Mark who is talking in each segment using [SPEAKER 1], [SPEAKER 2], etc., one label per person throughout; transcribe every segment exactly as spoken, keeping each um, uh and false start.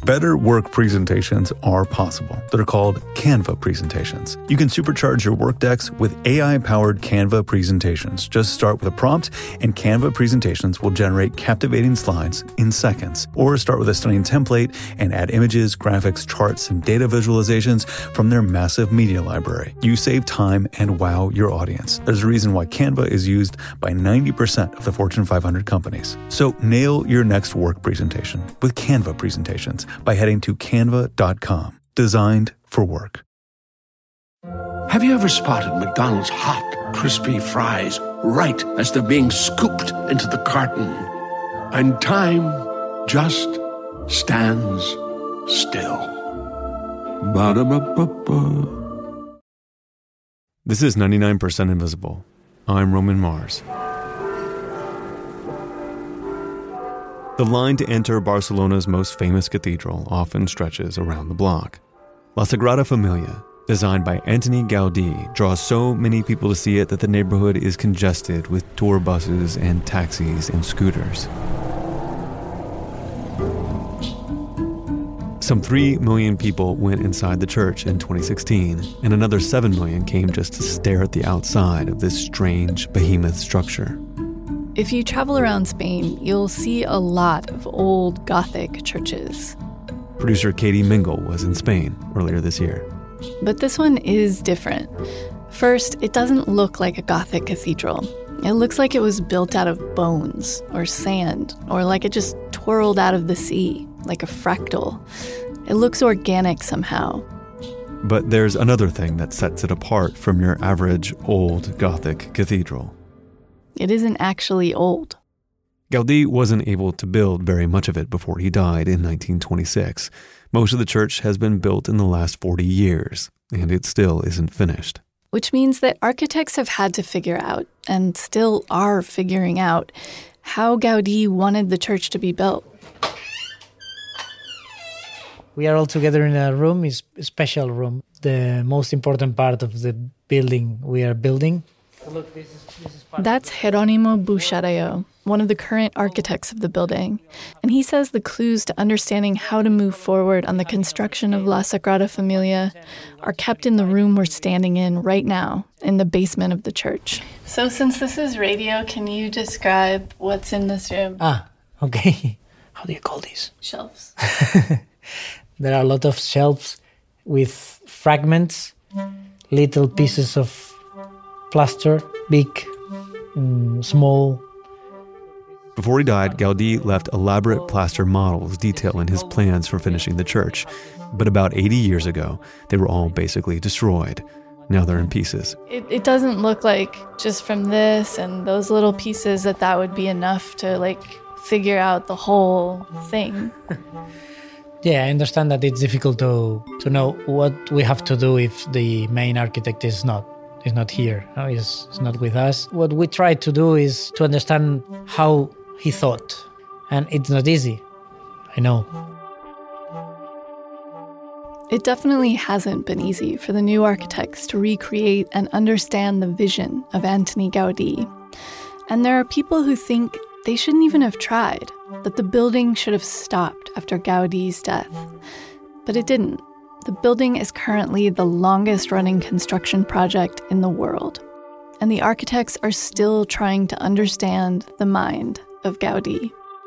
[SPEAKER 1] Better work presentations are possible. They're called Canva presentations. You can supercharge your work decks with A I-powered Canva presentations. Just start with a prompt, and Canva presentations will generate captivating slides in seconds. Or start with a stunning template and add images, graphics, charts, and data visualizations from their massive media library. You save time and wow your audience. There's a reason why Canva is used by ninety percent of the Fortune five hundred companies. So nail your next work presentation with Canva presentations by heading to canva dot com. Designed for work.
[SPEAKER 2] Have you ever spotted McDonald's hot, crispy fries right as they're being scooped into the carton? And time just stands still. Ba-da-ba-ba-ba.
[SPEAKER 3] This is ninety-nine percent Invisible. I'm Roman Mars. The line to enter Barcelona's most famous cathedral often stretches around the block. La Sagrada Familia, designed by Antoni Gaudí, draws so many people to see it that the neighborhood is congested with tour buses and taxis and scooters. Some three million people went inside the church in twenty sixteen, and another seven million came just to stare at the outside of this strange behemoth structure.
[SPEAKER 4] If you travel around Spain, you'll see a lot of old Gothic churches.
[SPEAKER 3] Producer Katie Mingle was in Spain earlier this year.
[SPEAKER 4] But this one is different. First, it doesn't look like a Gothic cathedral. It looks like it was built out of bones or sand, or like it just twirled out of the sea, like a fractal. It looks organic somehow.
[SPEAKER 3] But there's another thing that sets it apart from your average old Gothic cathedral.
[SPEAKER 4] It isn't actually old.
[SPEAKER 3] Gaudí wasn't able to build very much of it before he died in nineteen twenty-six. Most of the church has been built in the last forty years, and it still isn't finished.
[SPEAKER 4] Which means that architects have had to figure out, and still are figuring out, how Gaudí wanted the church to be built.
[SPEAKER 5] We are all together in a room, it's a special room, the most important part of the building we are building. Look, this is, this is
[SPEAKER 4] That's Jerónimo Buxarello, one of the current architects of the building. And he says the clues to understanding how to move forward on the construction of La Sagrada Familia are kept in the room we're standing in right now, in the basement of the church. So since this is radio, can you describe what's in this room?
[SPEAKER 5] Ah, okay. How do you call this?
[SPEAKER 4] Shelves.
[SPEAKER 5] There are a lot of shelves with fragments, little pieces of plaster, big, mm, small.
[SPEAKER 3] Before he died, Gaudí left elaborate plaster models detailing his plans for finishing the church. But about eighty years ago, they were all basically destroyed. Now they're in pieces.
[SPEAKER 4] It, it doesn't look like just from this and those little pieces that that would be enough to like figure out the whole thing.
[SPEAKER 5] Yeah, I understand that it's difficult to to know what we have to do if the main architect is not is not here, no, is is not with us. What we try to do is to understand how he thought, and it's not easy, I know.
[SPEAKER 4] It definitely hasn't been easy for the new architects to recreate and understand the vision of Antoni Gaudí. And there are people who think they shouldn't even have tried, that the building should have stopped after Gaudí's death. But it didn't. The building is currently the longest-running construction project in the world. And the architects are still trying to understand the mind of Gaudí.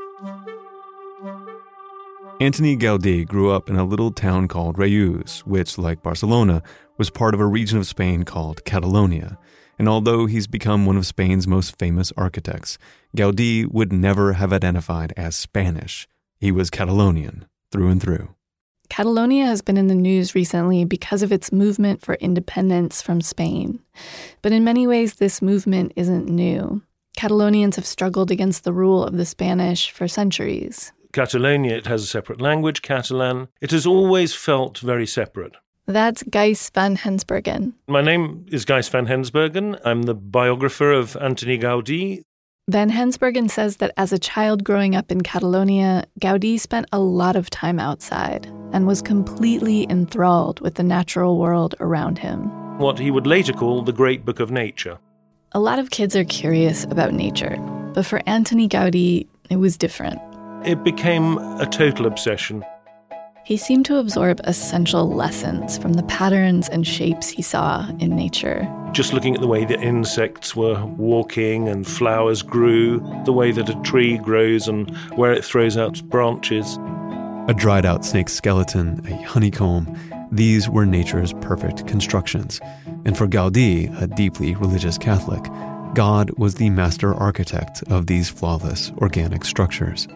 [SPEAKER 3] Antoni Gaudí grew up in a little town called Reus, which, like Barcelona, was part of a region of Spain called Catalonia. And although he's become one of Spain's most famous architects, Gaudí would never have identified as Spanish. He was Catalonian, through and through.
[SPEAKER 4] Catalonia has been in the news recently because of its movement for independence from Spain. But in many ways, this movement isn't new. Catalonians have struggled against the rule of the Spanish for centuries.
[SPEAKER 6] Catalonia, it has a separate language, Catalan. It has always felt very separate.
[SPEAKER 4] That's Gijs van Hensbergen.
[SPEAKER 6] My name is Gijs van Hensbergen. I'm the biographer of Antoni Gaudí.
[SPEAKER 4] Van Hensbergen says that as a child growing up in Catalonia, Gaudí spent a lot of time outside and was completely enthralled with the natural world around him.
[SPEAKER 6] What he would later call the Great Book of Nature.
[SPEAKER 4] A lot of kids are curious about nature, but for Antoni Gaudí, it was different.
[SPEAKER 6] It became a total obsession.
[SPEAKER 4] He seemed to absorb essential lessons from the patterns and shapes he saw in nature.
[SPEAKER 6] Just looking at the way that insects were walking and flowers grew, the way that a tree grows and where it throws out branches.
[SPEAKER 3] A dried-out snake skeleton, a honeycomb, these were nature's perfect constructions. And for Gaudí, a deeply religious Catholic, God was the master architect of these flawless organic structures.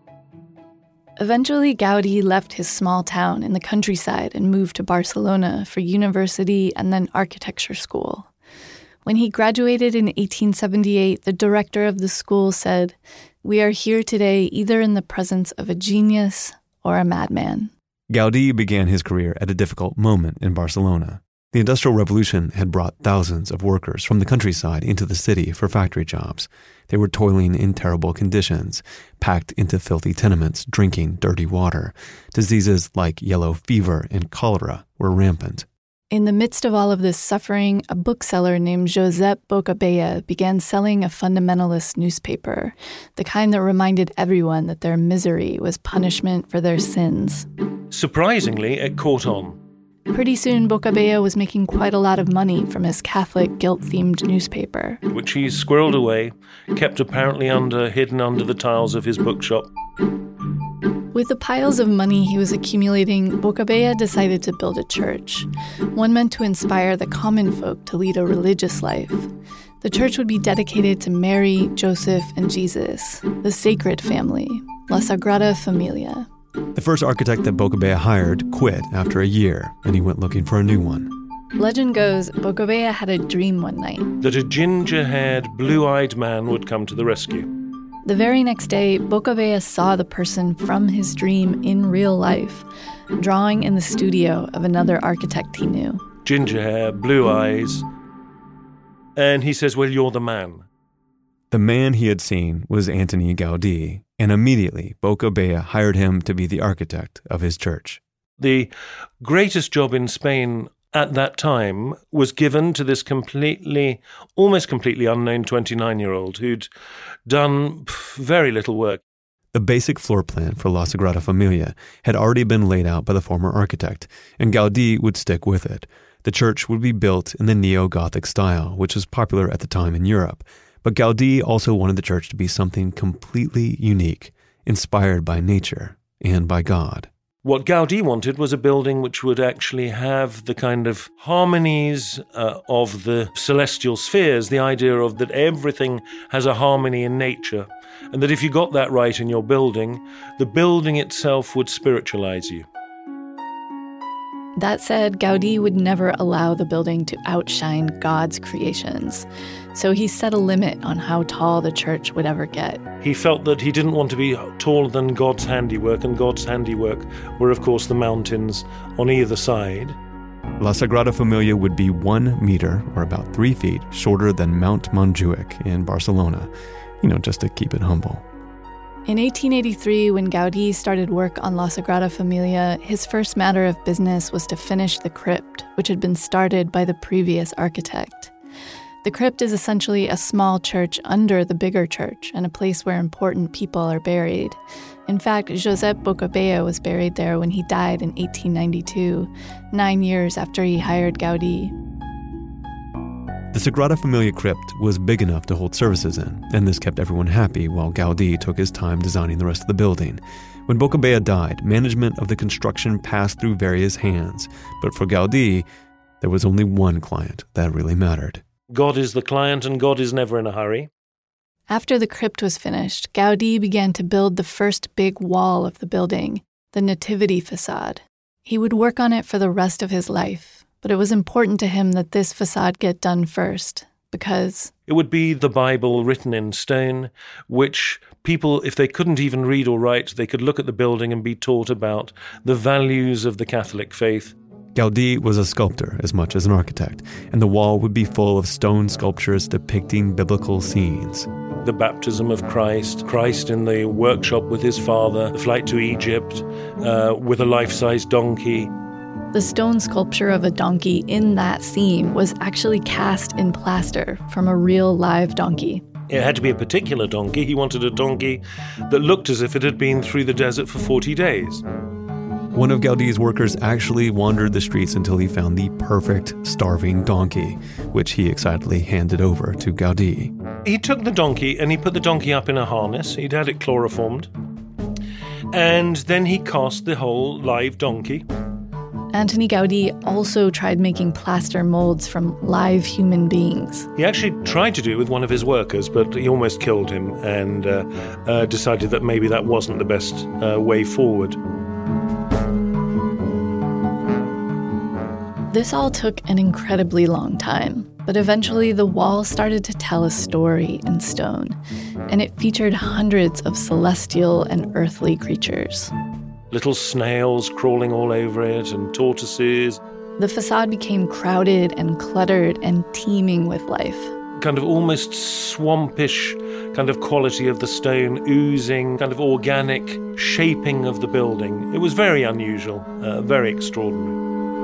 [SPEAKER 4] Eventually, Gaudí left his small town in the countryside and moved to Barcelona for university and then architecture school. When he graduated in eighteen seventy-eight, the director of the school said, "We are here today either in the presence of a genius or a madman."
[SPEAKER 3] Gaudí began his career at a difficult moment in Barcelona. The Industrial Revolution had brought thousands of workers from the countryside into the city for factory jobs. They were toiling in terrible conditions, packed into filthy tenements, drinking dirty water. Diseases like yellow fever and cholera were rampant.
[SPEAKER 4] In the midst of all of this suffering, a bookseller named Josep Boccabella began selling a fundamentalist newspaper, the kind that reminded everyone that their misery was punishment for their sins.
[SPEAKER 6] Surprisingly, it caught on.
[SPEAKER 4] Pretty soon, Boccabella was making quite a lot of money from his Catholic guilt-themed newspaper,
[SPEAKER 6] which he squirreled away, kept apparently under, hidden under the tiles of his bookshop.
[SPEAKER 4] With the piles of money he was accumulating, Boccabella decided to build a church, one meant to inspire the common folk to lead a religious life. The church would be dedicated to Mary, Joseph, and Jesus, the sacred family, La Sagrada Familia.
[SPEAKER 3] The first architect that Boccabella hired quit after a year, and he went looking for a new one.
[SPEAKER 4] Legend goes, Boccabella had a dream one night
[SPEAKER 6] that a ginger-haired, blue-eyed man would come to the rescue.
[SPEAKER 4] The very next day, Boccabella saw the person from his dream in real life, drawing in the studio of another architect he knew.
[SPEAKER 6] Ginger hair, blue eyes. And he says, "Well, you're the man."
[SPEAKER 3] The man he had seen was Antoni Gaudí, and immediately Boccabella hired him to be the architect of his church.
[SPEAKER 6] The greatest job in Spain at that time was given to this completely, almost completely unknown twenty-nine-year-old who'd done very little work.
[SPEAKER 3] The basic floor plan for La Sagrada Familia had already been laid out by the former architect, and Gaudí would stick with it. The church would be built in the neo-Gothic style, which was popular at the time in Europe. But Gaudí also wanted the church to be something completely unique, inspired by nature and by God.
[SPEAKER 6] What Gaudí wanted was a building which would actually have the kind of harmonies uh, of the celestial spheres, the idea of that everything has a harmony in nature, and that if you got that right in your building, the building itself would spiritualize you.
[SPEAKER 4] That said, Gaudí would never allow the building to outshine God's creations. So he set a limit on how tall the church would ever get.
[SPEAKER 6] He felt that he didn't want to be taller than God's handiwork, and God's handiwork were, of course, the mountains on either side.
[SPEAKER 3] La Sagrada Familia would be one meter, or about three feet, shorter than Mount Montjuic in Barcelona, you know, just to keep it humble.
[SPEAKER 4] In eighteen eighty-three, when Gaudí started work on La Sagrada Familia, his first matter of business was to finish the crypt, which had been started by the previous architect. The crypt is essentially a small church under the bigger church and a place where important people are buried. In fact, Josep Boccabella was buried there when he died in eighteen ninety-two, nine years after he hired Gaudí.
[SPEAKER 3] The Sagrada Familia crypt was big enough to hold services in, and this kept everyone happy while Gaudí took his time designing the rest of the building. When Boccabella died, management of the construction passed through various hands, but for Gaudí, there was only one client that really mattered.
[SPEAKER 6] God is the client, and God is never in a hurry.
[SPEAKER 4] After the crypt was finished, Gaudí began to build the first big wall of the building, the Nativity facade. He would work on it for the rest of his life, but it was important to him that this facade get done first, because
[SPEAKER 6] it would be the Bible written in stone, which people, if they couldn't even read or write, they could look at the building and be taught about the values of the Catholic faith.
[SPEAKER 3] Gaudí was a sculptor as much as an architect, and the wall would be full of stone sculptures depicting biblical scenes.
[SPEAKER 6] The baptism of Christ, Christ in the workshop with his father, the flight to Egypt uh, with a life-size donkey.
[SPEAKER 4] The stone sculpture of a donkey in that scene was actually cast in plaster from a real live donkey.
[SPEAKER 6] It had to be a particular donkey. He wanted a donkey that looked as if it had been through the desert for forty days.
[SPEAKER 3] One of Gaudi's workers actually wandered the streets until he found the perfect starving donkey, which he excitedly handed over to Gaudi.
[SPEAKER 6] He took the donkey and he put the donkey up in a harness. He'd had it chloroformed. And then he cast the whole live donkey.
[SPEAKER 4] Antoni Gaudi also tried making plaster molds from live human beings.
[SPEAKER 6] He actually tried to do it with one of his workers, but he almost killed him and uh, uh, decided that maybe that wasn't the best uh, way forward.
[SPEAKER 4] This all took an incredibly long time, but eventually the wall started to tell a story in stone, and it featured hundreds of celestial and earthly creatures.
[SPEAKER 6] Little snails crawling all over it and tortoises.
[SPEAKER 4] The facade became crowded and cluttered and teeming with life.
[SPEAKER 6] Kind of almost swampish kind of quality of the stone, oozing, kind of organic shaping of the building. It was very unusual, uh, very extraordinary.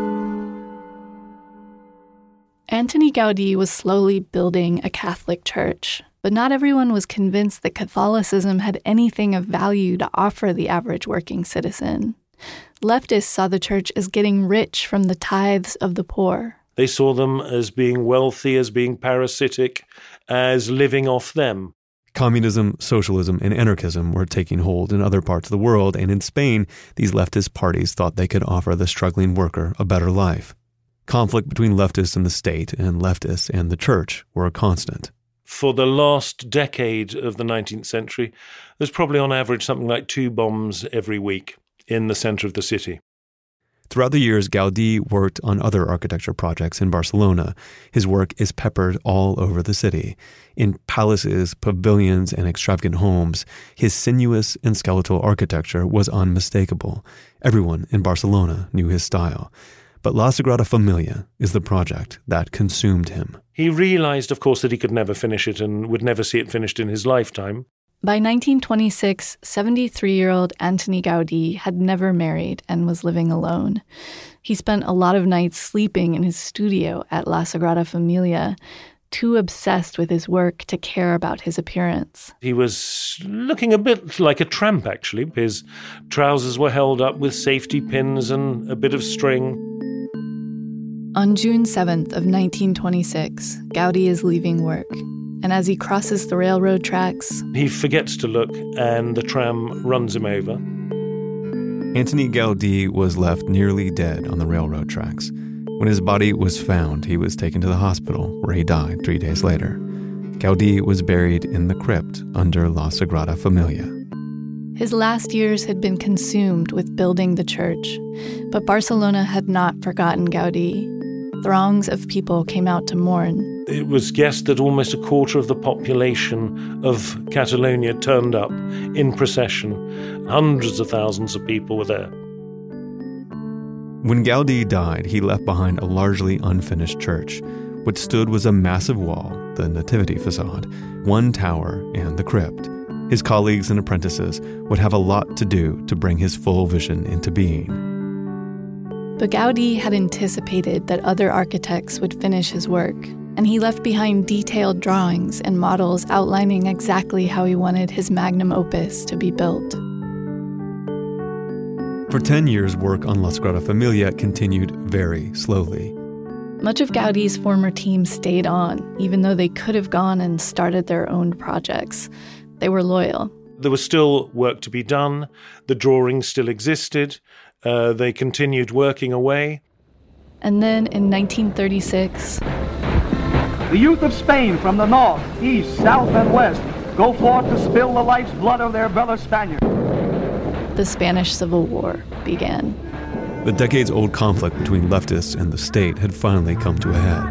[SPEAKER 4] Antoni Gaudi was slowly building a Catholic church, but not everyone was convinced that Catholicism had anything of value to offer the average working citizen. Leftists saw the church as getting rich from the tithes of the poor.
[SPEAKER 6] They saw them as being wealthy, as being parasitic, as living off them.
[SPEAKER 3] Communism, socialism, and anarchism were taking hold in other parts of the world, and in Spain, these leftist parties thought they could offer the struggling worker a better life. Conflict between leftists and the state and leftists and the church were a constant.
[SPEAKER 6] For the last decade of the nineteenth century, there's probably on average something like two bombs every week in the center of the city.
[SPEAKER 3] Throughout the years, Gaudi worked on other architecture projects in Barcelona. His work is peppered all over the city. In palaces, pavilions, and extravagant homes, his sinuous and skeletal architecture was unmistakable. Everyone in Barcelona knew his style. But La Sagrada Familia is the project that consumed him.
[SPEAKER 6] He realized, of course, that he could never finish it and would never see it finished in his lifetime.
[SPEAKER 4] By nineteen twenty-six, seventy-three-year-old Antoni Gaudi had never married and was living alone. He spent a lot of nights sleeping in his studio at La Sagrada Familia, too obsessed with his work to care about his appearance.
[SPEAKER 6] He was looking a bit like a tramp, actually. His trousers were held up with safety pins and a bit of string.
[SPEAKER 4] On June seventh of nineteen twenty-six, Gaudi is leaving work, and as he crosses the railroad tracks,
[SPEAKER 6] he forgets to look and the tram runs him over.
[SPEAKER 3] Antoni Gaudi was left nearly dead on the railroad tracks. When his body was found, he was taken to the hospital where he died three days later. Gaudi was buried in the crypt under La Sagrada Familia.
[SPEAKER 4] His last years had been consumed with building the church, but Barcelona had not forgotten Gaudi. Throngs of people came out to mourn.
[SPEAKER 6] It was guessed that almost a quarter of the population of Catalonia turned up in procession. Hundreds of thousands of people were there.
[SPEAKER 3] When Gaudi died, he left behind a largely unfinished church. What stood was a massive wall, the Nativity facade, one tower, and the crypt. His colleagues and apprentices would have a lot to do to bring his full vision into being.
[SPEAKER 4] But Gaudi had anticipated that other architects would finish his work, and he left behind detailed drawings and models outlining exactly how he wanted his magnum opus to be built.
[SPEAKER 3] For ten years, work on La Sagrada Familia continued very slowly.
[SPEAKER 4] Much of Gaudi's former team stayed on, even though they could have gone and started their own projects. They were loyal.
[SPEAKER 6] There was still work to be done. The drawings still existed. Uh, they continued working away.
[SPEAKER 4] And then in nineteen thirty-six...
[SPEAKER 7] The youth of Spain from the north, east, south, and west go forth to spill the life's blood of their brother Spaniards.
[SPEAKER 4] The Spanish Civil War began.
[SPEAKER 3] The decades-old conflict between leftists and the state had finally come to a head.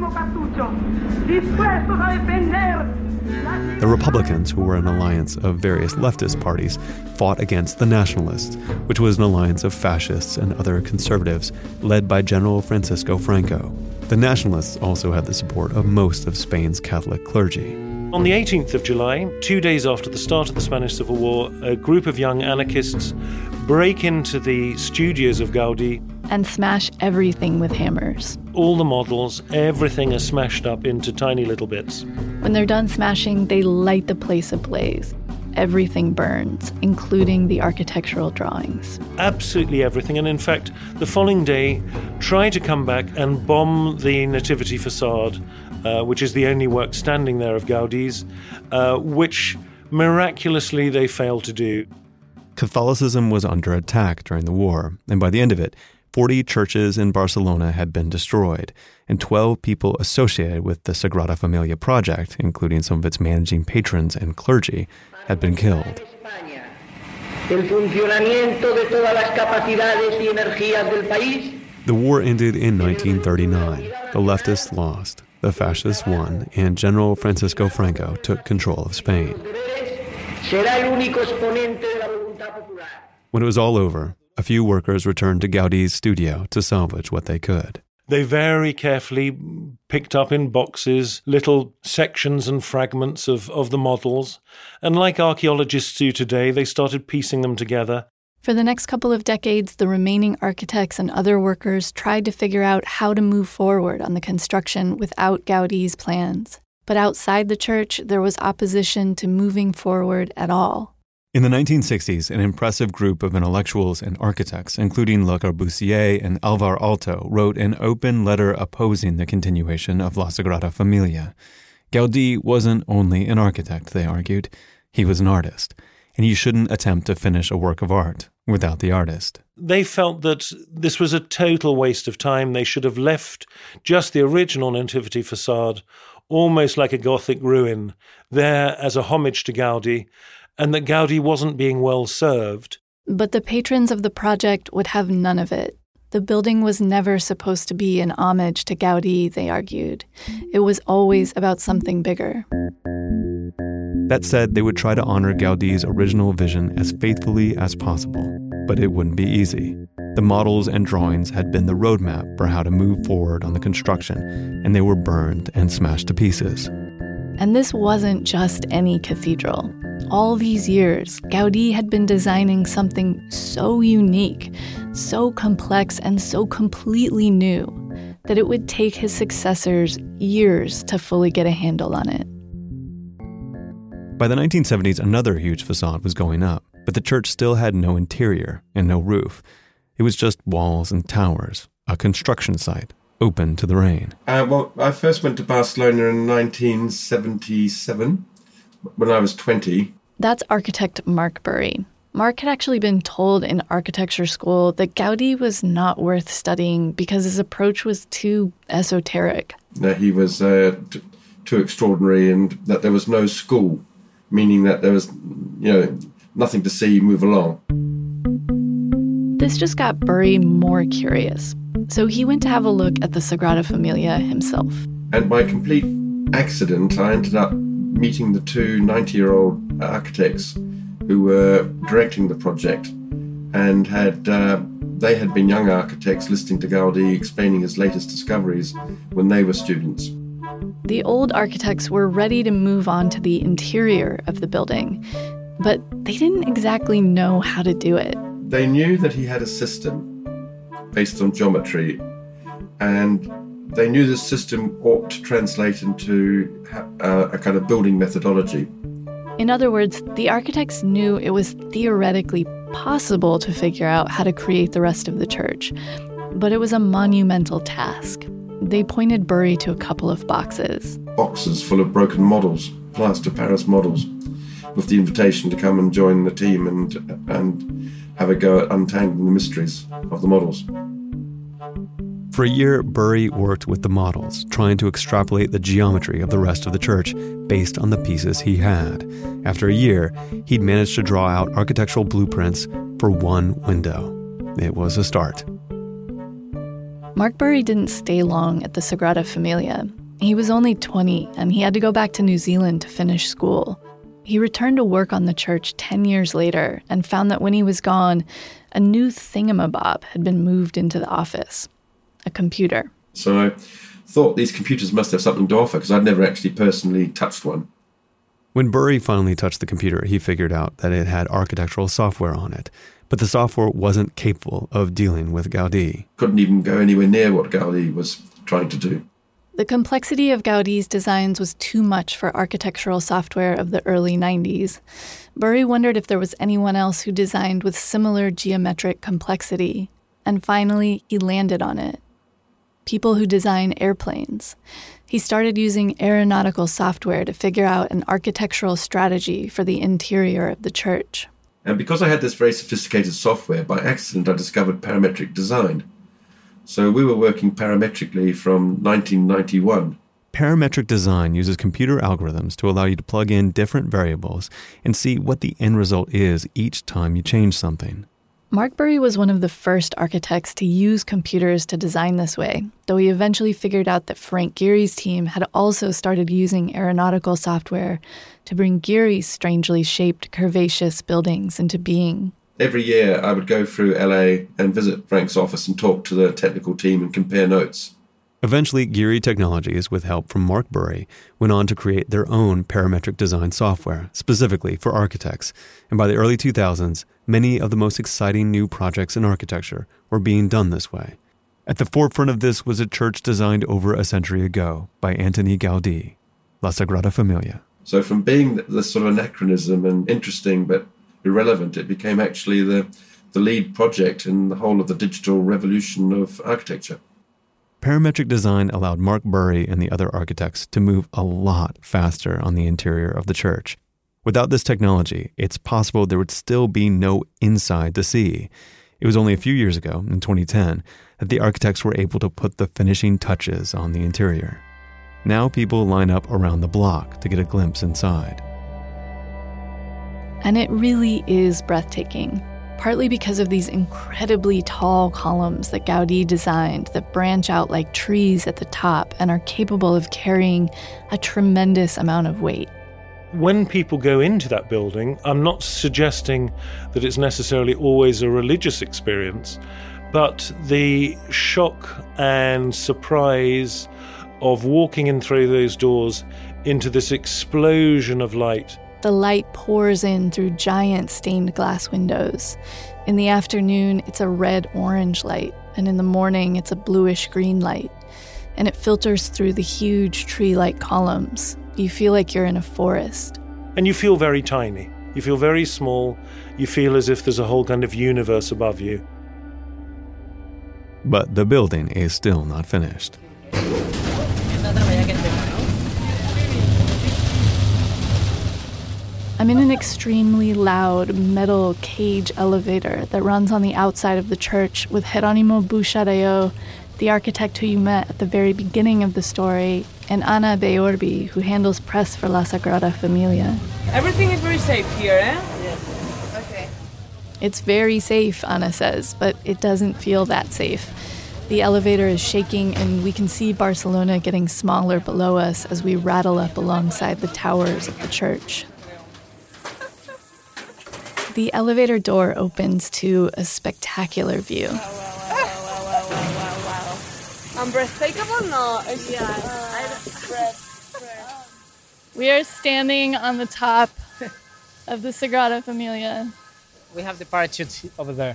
[SPEAKER 3] The Republicans, who were an alliance of various leftist parties, fought against the Nationalists, which was an alliance of fascists and other conservatives led by General Francisco Franco. The Nationalists also had the support of most of Spain's Catholic clergy.
[SPEAKER 6] On the eighteenth of July, two days after the start of the Spanish Civil War, a group of young anarchists break into the studios of Gaudi
[SPEAKER 4] and smash everything with hammers.
[SPEAKER 6] All the models, everything is smashed up into tiny little bits.
[SPEAKER 4] When they're done smashing, they light the place ablaze. everything burns, including the architectural drawings.
[SPEAKER 6] Absolutely everything. And in fact, the following day, try to come back and bomb the Nativity facade, uh, which is the only work standing there of Gaudi's, uh, which miraculously they failed to do.
[SPEAKER 3] Catholicism was under attack during the war, and by the end of it, forty churches in Barcelona had been destroyed, and twelve people associated with the Sagrada Familia project, including some of its managing patrons and clergy, had been killed. The war ended in nineteen thirty-nine. The leftists lost, the fascists won, and General Francisco Franco took control of Spain. When it was all over, a few workers returned to Gaudi's studio to salvage what they could.
[SPEAKER 6] They very carefully picked up in boxes little sections and fragments of, of the models, and like archaeologists do today, they started piecing them together.
[SPEAKER 4] For the next couple of decades, the remaining architects and other workers tried to figure out how to move forward on the construction without Gaudi's plans. But outside the church, there was opposition to moving forward at all.
[SPEAKER 3] In the nineteen sixties, an impressive group of intellectuals and architects, including Le Corbusier and Alvar Aalto, wrote an open letter opposing the continuation of La Sagrada Familia. Gaudí wasn't only an architect, they argued. He was an artist, and you shouldn't attempt to finish a work of art without the artist.
[SPEAKER 6] They felt that this was a total waste of time. They should have left just the original Nativity facade, almost like a Gothic ruin, there as a homage to Gaudí, and that Gaudí wasn't being well served.
[SPEAKER 4] But the patrons of the project would have none of it. The building was never supposed to be an homage to Gaudí, they argued. It was always about something bigger.
[SPEAKER 3] That said, they would try to honor Gaudí's original vision as faithfully as possible, but it wouldn't be easy. The models and drawings had been the roadmap for how to move forward on the construction, and they were burned and smashed to pieces.
[SPEAKER 4] And this wasn't just any cathedral. All these years, Gaudí had been designing something so unique, so complex, and so completely new that it would take his successors years to fully get a handle on it.
[SPEAKER 3] By the nineteen seventies, another huge facade was going up, but the church still had no interior and no roof. It was just walls and towers, a construction site, open to the rain.
[SPEAKER 8] Uh, well, I first went to Barcelona in nineteen seventy-seven, when I was twenty.
[SPEAKER 4] That's architect Marc Burry. Marc had actually been told in architecture school that Gaudí was not worth studying because his approach was too esoteric.
[SPEAKER 8] That he was uh, t- too extraordinary and that there was no school, meaning that there was, you know, nothing to see move along.
[SPEAKER 4] This just got Burry more curious. So he went to have a look at the Sagrada Familia himself.
[SPEAKER 8] And by complete accident, I ended up meeting the two ninety-year-old architects who were directing the project, and had uh, they had been young architects listening to Gaudí explaining his latest discoveries when they were students.
[SPEAKER 4] The old architects were ready to move on to the interior of the building, but they didn't exactly know how to do it.
[SPEAKER 8] They knew that he had a system based on geometry, and they knew this system ought to translate into uh, a kind of building methodology.
[SPEAKER 4] In other words, the architects knew it was theoretically possible to figure out how to create the rest of the church, but it was a monumental task. They pointed Burry to a couple of boxes.
[SPEAKER 8] Boxes full of broken models, plaster Paris models, with the invitation to come and join the team and and have a go at untangling the mysteries of the models.
[SPEAKER 3] For a year, Burry worked with the models, trying to extrapolate the geometry of the rest of the church based on the pieces he had. After a year, he'd managed to draw out architectural blueprints for one window. It was a start.
[SPEAKER 4] Marc Burry didn't stay long at the Sagrada Familia. He was only twenty, and he had to go back to New Zealand to finish school. He returned to work on the church ten years later and found that when he was gone, a new thingamabob had been moved into the office. A computer.
[SPEAKER 8] So I thought these computers must have something to offer because I'd never actually personally touched one.
[SPEAKER 3] When Burry finally touched the computer, he figured out that it had architectural software on it, but the software wasn't capable of dealing with Gaudí.
[SPEAKER 8] Couldn't even go anywhere near what Gaudí was trying to do.
[SPEAKER 4] The complexity of Gaudi's designs was too much for architectural software of the early nineties. Burry wondered if there was anyone else who designed with similar geometric complexity. And finally, he landed on it. People who design airplanes. He started using aeronautical software to figure out an architectural strategy for the interior of the church.
[SPEAKER 8] And because I had this very sophisticated software, by accident I discovered parametric design. So we were working parametrically from nineteen ninety-one.
[SPEAKER 3] Parametric design uses computer algorithms to allow you to plug in different variables and see what the end result is each time you change something.
[SPEAKER 4] Mark Burry was one of the first architects to use computers to design this way, though he eventually figured out that Frank Gehry's team had also started using aeronautical software to bring Gehry's strangely shaped, curvaceous buildings into being.
[SPEAKER 8] Every year I would go through L A and visit Frank's office and talk to the technical team and compare notes.
[SPEAKER 3] Eventually, Gehry Technologies, with help from Mark Burry, went on to create their own parametric design software, specifically for architects. And by the early two thousands, many of the most exciting new projects in architecture were being done this way. At the forefront of this was a church designed over a century ago by Antoni Gaudí, La Sagrada Familia.
[SPEAKER 8] So from being this sort of anachronism and interesting but irrelevant, it became actually the, the lead project in the whole of the digital revolution of architecture.
[SPEAKER 3] Parametric design allowed Mark Burry and the other architects to move a lot faster on the interior of the church. Without this technology, it's possible there would still be no inside to see. It was only a few years ago, in twenty ten, that the architects were able to put the finishing touches on the interior. Now people line up around the block to get a glimpse inside.
[SPEAKER 4] And it really is breathtaking, partly because of these incredibly tall columns that Gaudí designed that branch out like trees at the top and are capable of carrying a tremendous amount of weight.
[SPEAKER 6] When people go into that building, I'm not suggesting that it's necessarily always a religious experience, but the shock and surprise of walking in through those doors into this explosion of light.
[SPEAKER 4] The light pours in through giant stained glass windows. In the afternoon, it's a red-orange light, and in the morning, it's a bluish-green light. And it filters through the huge tree-like columns. You feel like you're in a forest.
[SPEAKER 6] And you feel very tiny. You feel very small. You feel as if there's a whole kind of universe above you.
[SPEAKER 3] But the building is still not finished.
[SPEAKER 4] I'm in an extremely loud metal cage elevator that runs on the outside of the church with Jerónimo Buxareu, the architect who you met at the very beginning of the story, and Ana Beorbi, who handles press for La Sagrada Familia.
[SPEAKER 9] Everything is very safe here, eh? Yes. Okay.
[SPEAKER 4] It's very safe, Ana says, but it doesn't feel that safe. The elevator is shaking, and we can see Barcelona getting smaller below us as we rattle up alongside the towers of the church. The elevator door opens to a spectacular view.
[SPEAKER 9] Wow, wow, wow, wow, wow, wow, wow. Unbreathtakeable? No, it's yeah. Uh, breath, breath.
[SPEAKER 4] We are standing on the top of the Sagrada Familia.
[SPEAKER 5] We have the parachute over there.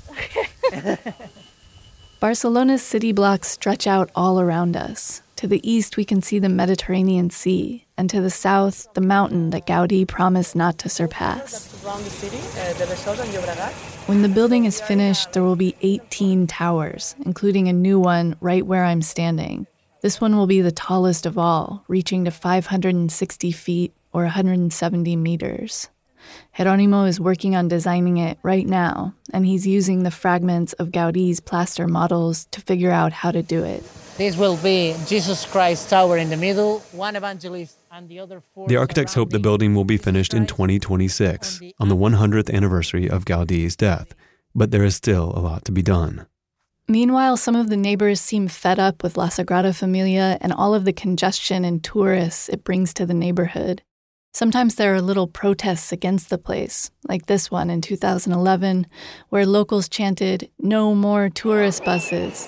[SPEAKER 4] Barcelona's city blocks stretch out all around us. To the east, we can see the Mediterranean Sea, and to the south, the mountain that Gaudí promised not to surpass. When the building is finished, there will be eighteen towers, including a new one right where I'm standing. This one will be the tallest of all, reaching to five hundred sixty feet or one hundred seventy meters. Jerónimo is working on designing it right now, and he's using the fragments of Gaudí's plaster models to figure out how to do it.
[SPEAKER 5] This will be Jesus Christ Tower in the middle, one evangelist and the other four.
[SPEAKER 3] The architects hope the building will be finished in twenty twenty-six, on the one hundredth anniversary of Gaudí's death, but there is still a lot to be done.
[SPEAKER 4] Meanwhile, some of the neighbors seem fed up with La Sagrada Familia and all of the congestion and tourists it brings to the neighborhood. Sometimes there are little protests against the place, like this one in two thousand eleven, where locals chanted, "No more tourist buses."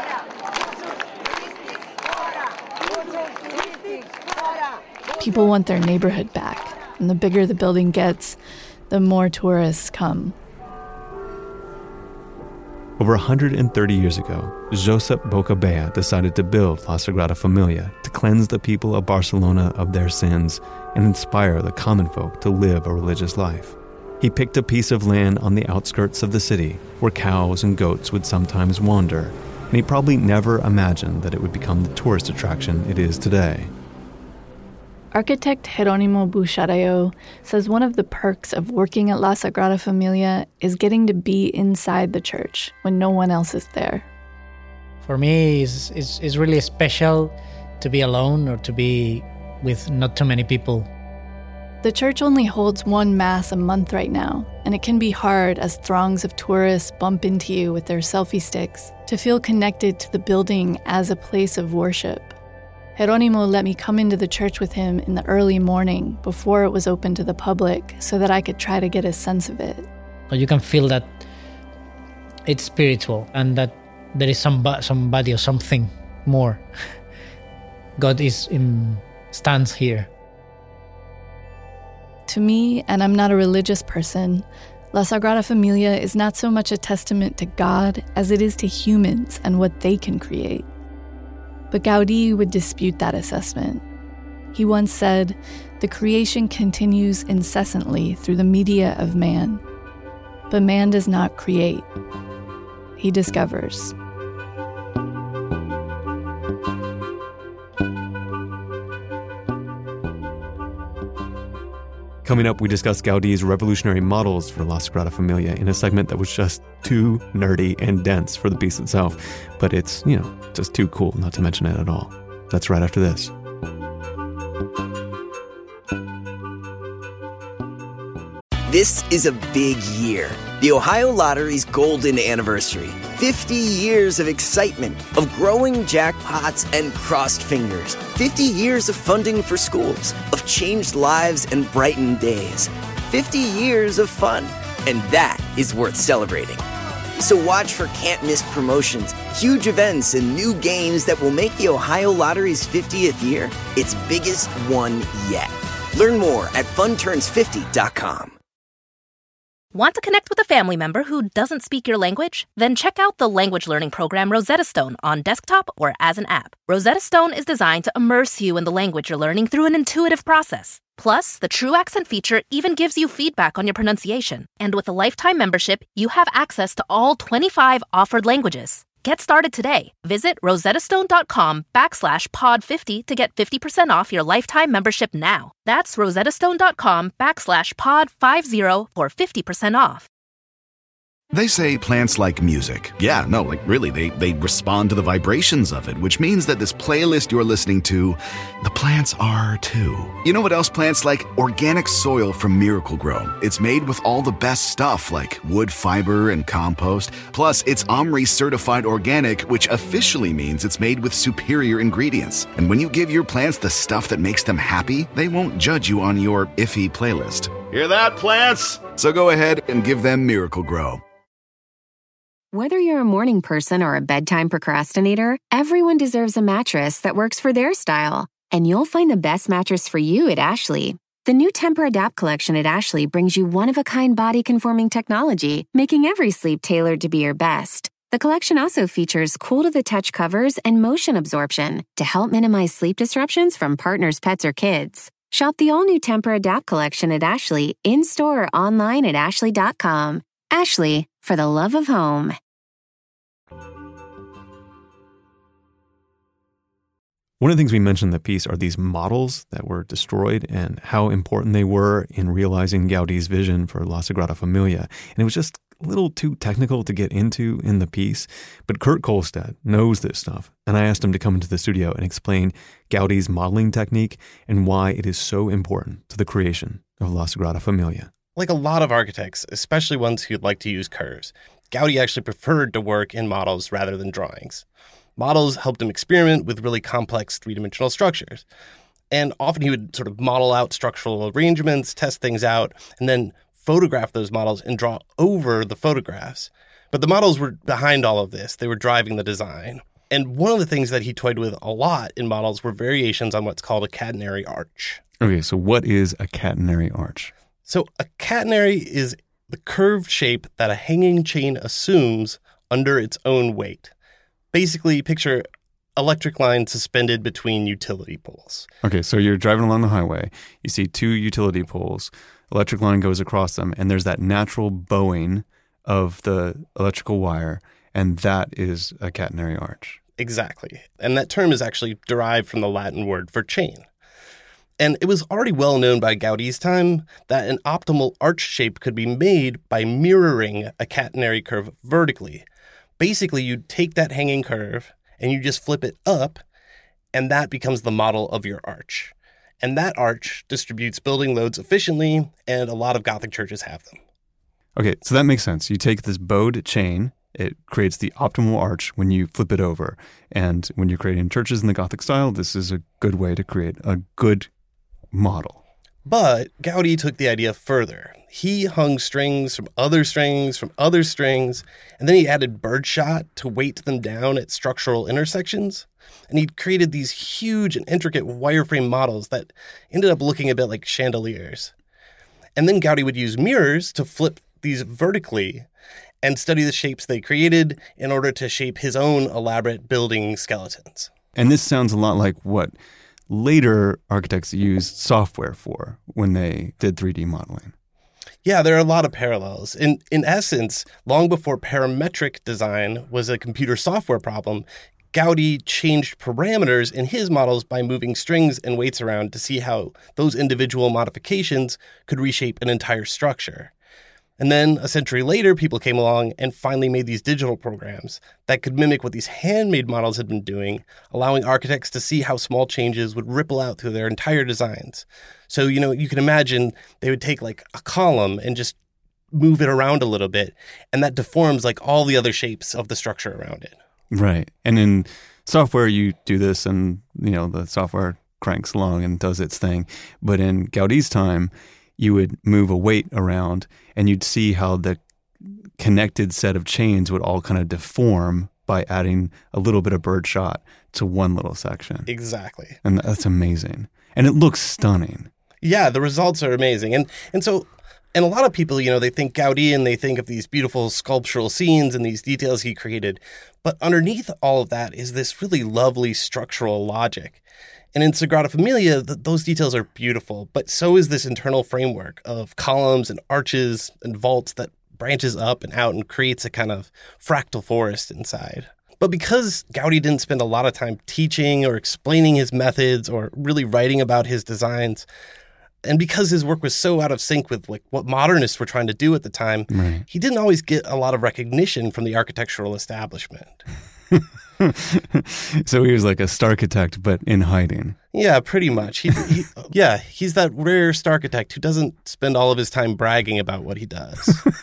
[SPEAKER 4] People want their neighborhood back, and the bigger the building gets, the more tourists come.
[SPEAKER 3] Over one hundred thirty years ago, Josep Boccabella decided to build La Sagrada Familia to cleanse the people of Barcelona of their sins and inspire the common folk to live a religious life. He picked a piece of land on the outskirts of the city where cows and goats would sometimes wander, and he probably never imagined that it would become the tourist attraction it is today.
[SPEAKER 4] Architect Jerónimo Buxareu says one of the perks of working at La Sagrada Familia is getting to be inside the church when no one else is there.
[SPEAKER 5] For me, it's, it's, it's really special to be alone or to be with not too many people.
[SPEAKER 4] The church only holds one mass a month right now, and it can be hard as throngs of tourists bump into you with their selfie sticks to feel connected to the building as a place of worship. Jerónimo let me come into the church with him in the early morning before it was open to the public so that I could try to get a sense of it.
[SPEAKER 5] You can feel that it's spiritual and that there is some somebody or something more. God is in, stands here.
[SPEAKER 4] To me, and I'm not a religious person, La Sagrada Familia is not so much a testament to God as it is to humans and what they can create. But Gaudí would dispute that assessment. He once said, "The creation continues incessantly through the media of man. But man does not create. He discovers."
[SPEAKER 3] Coming up, we discuss Gaudí's revolutionary models for La Sagrada Familia in a segment that was just too nerdy and dense for the piece itself. But it's, you know, just too cool not to mention it at all. That's right after this.
[SPEAKER 10] This is a big year. The Ohio Lottery's golden anniversary. fifty years of excitement, of growing jackpots and crossed fingers. fifty years of funding for schools, of changed lives and brightened days. fifty years of fun, and that is worth celebrating. So watch for can't-miss promotions, huge events, and new games that will make the Ohio Lottery's fiftieth year its biggest one yet. Learn more at fun turns fifty dot com.
[SPEAKER 11] Want to connect with a family member who doesn't speak your language? Then check out the language learning program Rosetta Stone on desktop or as an app. Rosetta Stone is designed to immerse you in the language you're learning through an intuitive process. Plus, the True Accent feature even gives you feedback on your pronunciation. And with a lifetime membership, you have access to all twenty-five offered languages. Get started today. Visit rosettastone.com backslash pod 50 to get fifty percent off your lifetime membership now. That's rosettastone.com backslash pod 50 for fifty percent off.
[SPEAKER 12] They say plants like music. Yeah, no, like really, they, they respond to the vibrations of it, which means that this playlist you're listening to, the plants are too. You know what else plants like? Organic soil from Miracle-Gro. It's made with all the best stuff like wood fiber and compost. Plus, it's OMRI certified organic, which officially means it's made with superior ingredients. And when you give your plants the stuff that makes them happy, they won't judge you on your iffy playlist. Hear that, plants? So go ahead and give them Miracle-Gro.
[SPEAKER 13] Whether you're a morning person or a bedtime procrastinator, everyone deserves a mattress that works for their style. And you'll find the best mattress for you at Ashley. The new Tempur-Adapt collection at Ashley brings you one-of-a-kind body-conforming technology, making every sleep tailored to be your best. The collection also features cool-to-the-touch covers and motion absorption to help minimize sleep disruptions from partners, pets, or kids. Shop the all-new Tempur-Adapt collection at Ashley, in-store or online at ashley dot com. Ashley, for the love of home.
[SPEAKER 3] One of the things we mentioned in the piece are these models that were destroyed and how important they were in realizing Gaudí's vision for La Sagrada Familia. And it was just a little too technical to get into in the piece. But Kurt Kohlstedt knows this stuff. And I asked him to come into the studio and explain Gaudí's modeling technique and why it is so important to the creation of La Sagrada Familia.
[SPEAKER 14] Like a lot of architects, especially ones who'd like to use curves, Gaudí actually preferred to work in models rather than drawings. Models helped him experiment with really complex three-dimensional structures. And often he would sort of model out structural arrangements, test things out, and then photograph those models and draw over the photographs. But the models were behind all of this. They were driving the design. And one of the things that he toyed with a lot in models were variations on what's called a catenary arch.
[SPEAKER 3] Okay, so what is a catenary arch?
[SPEAKER 14] So a catenary is the curved shape that a hanging chain assumes under its own weight. Basically, picture electric line suspended between utility poles.
[SPEAKER 3] Okay, so you're driving along the highway, you see two utility poles, electric line goes across them, and there's that natural bowing of the electrical wire, and that is a catenary arch.
[SPEAKER 14] Exactly. And that term is actually derived from the Latin word for chain. And it was already well known by Gaudi's time that an optimal arch shape could be made by mirroring a catenary curve vertically. Basically, you take that hanging curve and you just flip it up, and that becomes the model of your arch. And that arch distributes building loads efficiently, and a lot of Gothic churches have them.
[SPEAKER 3] Okay, so that makes sense. You take this bowed chain, it creates the optimal arch when you flip it over. And when you're creating churches in the Gothic style, this is a good way to create a good model.
[SPEAKER 14] But Gaudi took the idea further. He hung strings from other strings from other strings, and then he added birdshot to weight them down at structural intersections. And he created these huge and intricate wireframe models that ended up looking a bit like chandeliers. And then Gaudi would use mirrors to flip these vertically and study the shapes they created in order to shape his own elaborate building skeletons.
[SPEAKER 3] And this sounds a lot like what later architects used software for when they did three D modeling.
[SPEAKER 14] Yeah, there are a lot of parallels. In in essence, long before parametric design was a computer software problem, Gaudi changed parameters in his models by moving strings and weights around to see how those individual modifications could reshape an entire structure. And then a century later, people came along and finally made these digital programs that could mimic what these handmade models had been doing, allowing architects to see how small changes would ripple out through their entire designs. So, you know, you can imagine they would take like a column and just move it around a little bit, and that deforms like all the other shapes of the structure around it.
[SPEAKER 3] Right. And in software, you do this and, you know, the software cranks along and does its thing. But in Gaudi's time, you would move a weight around and you'd see how the connected set of chains would all kind of deform by adding a little bit of birdshot to one little section.
[SPEAKER 14] Exactly.
[SPEAKER 3] And that's amazing. And it looks stunning.
[SPEAKER 14] Yeah, the results are amazing. And and so, and a lot of people, you know, they think Gaudi and they think of these beautiful sculptural scenes and these details he created. But underneath all of that is this really lovely structural logic. And in Sagrada Familia, th- those details are beautiful, but so is this internal framework of columns and arches and vaults that branches up and out and creates a kind of fractal forest inside. But because Gaudi didn't spend a lot of time teaching or explaining his methods or really writing about his designs, and because his work was so out of sync with like what modernists were trying to do at the time,
[SPEAKER 3] right,
[SPEAKER 14] he didn't always get a lot of recognition from the architectural establishment.
[SPEAKER 3] So he was like a starchitect, but in hiding.
[SPEAKER 14] Yeah, pretty much. He, he, yeah, he's that rare starchitect who doesn't spend all of his time bragging about what he does.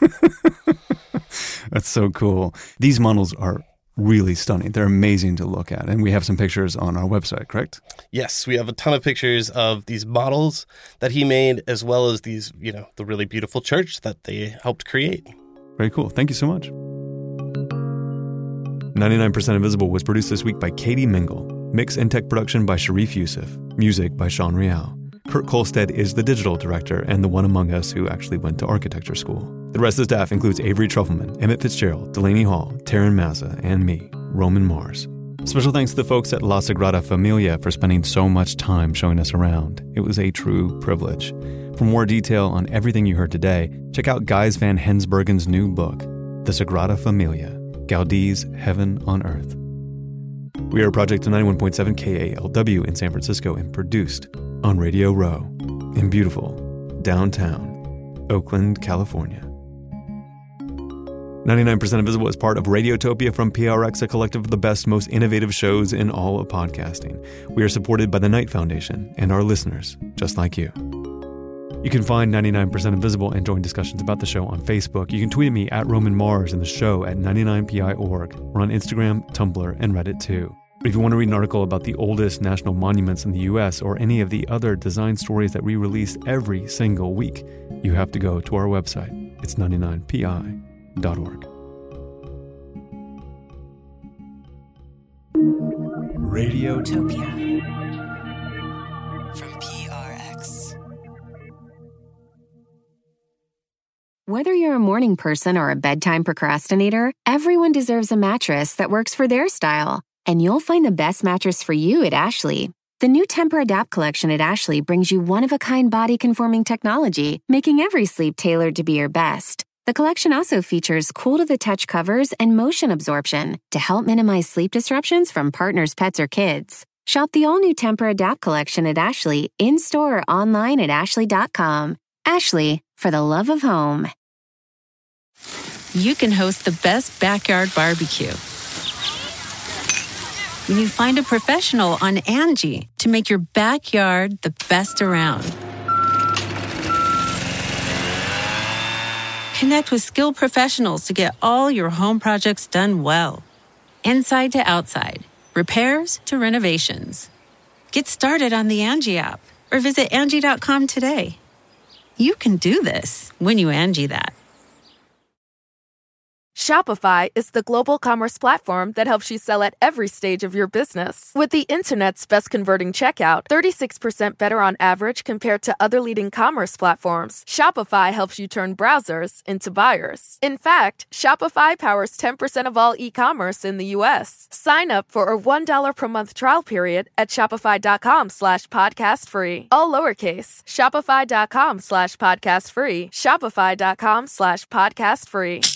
[SPEAKER 3] That's so cool. These models are really stunning. They're amazing to look at. And we have some pictures on our website, correct?
[SPEAKER 14] Yes, we have a ton of pictures of these models that he made, as well as these, you know, the really beautiful church that they helped create.
[SPEAKER 3] Very cool. Thank you so much. ninety-nine percent Invisible was produced this week by Katie Mingle. Mix and tech production by Sharif Youssef. Music by Sean Real. Kurt Kolstad is the digital director and the one among us who actually went to architecture school. The rest of the staff includes Avery Trufelman, Emmett Fitzgerald, Delaney Hall, Taryn Mazza, and me, Roman Mars. Special thanks to the folks at La Sagrada Familia for spending so much time showing us around. It was a true privilege. For more detail on everything you heard today, check out Gijs van Hensbergen's new book, The Sagrada Familia, Gaudi's Heaven on Earth. We are a project of ninety-one point seven K A L W in San Francisco and produced on Radio Row in beautiful downtown Oakland, California. ninety-nine percent Invisible is part of Radiotopia from P R X, a collective of the best, most innovative shows in all of podcasting. We are supported by the Knight Foundation and our listeners, just like you. You can find ninety-nine percent Invisible and join discussions about the show on Facebook. You can tweet at me at Roman Mars and the show at ninety-nine P I dot org. We're on Instagram, Tumblr, and Reddit too. But if you want to read an article about the oldest national monuments in the U S or any of the other design stories that we release every single week, you have to go to our website. It's ninety-nine P I dot org.
[SPEAKER 15] Radiotopia from P R X.
[SPEAKER 13] Whether you're a morning person or a bedtime procrastinator, everyone deserves a mattress that works for their style. And you'll find the best mattress for you at Ashley. The new Temper-Adapt collection at Ashley brings you one-of-a-kind body-conforming technology, making every sleep tailored to be your best. The collection also features cool-to-the-touch covers and motion absorption to help minimize sleep disruptions from partners, pets, or kids. Shop the all-new Temper-Adapt collection at Ashley, in-store or online at ashley dot com. Ashley, for the love of home.
[SPEAKER 15] You can host the best backyard barbecue when you find a professional on Angie to make your backyard the best around. Connect with skilled professionals to get all your home projects done well. Inside to outside, repairs to renovations. Get started on the Angie app or visit Angie dot com today. You can do this when you Angie that.
[SPEAKER 16] Shopify is the global commerce platform that helps you sell at every stage of your business. With the internet's best converting checkout, thirty-six percent better on average compared to other leading commerce platforms, Shopify helps you turn browsers into buyers. In fact, Shopify powers ten percent of all e-commerce in the U S. Sign up for a one dollar per month trial period at shopify.com slash podcast free. All lowercase, shopify.com slash podcast free, shopify.com slash podcast free.